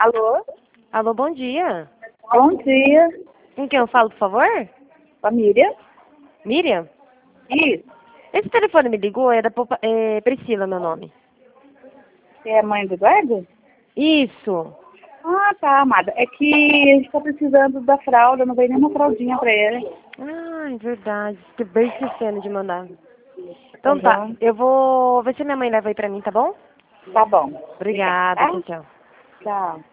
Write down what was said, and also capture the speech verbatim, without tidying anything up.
Alô? Alô, bom dia. Bom dia. Com quem eu falo, por favor? Com a Miriam? Miriam? Isso. Esse telefone me ligou, é da Poupa- é Priscila, meu nome. Você é a mãe do Eduardo? Isso. Ah, tá, amada. É que a gente tá precisando da fralda, não veio nenhuma fraldinha pra ele. Ah, é verdade. Acabei esquecendo de mandar. Então tá, Uhum. eu vou ver se minha mãe leva aí pra mim, tá bom? Tá bom. Obrigada, Tá? tchau, tchau. Tchau.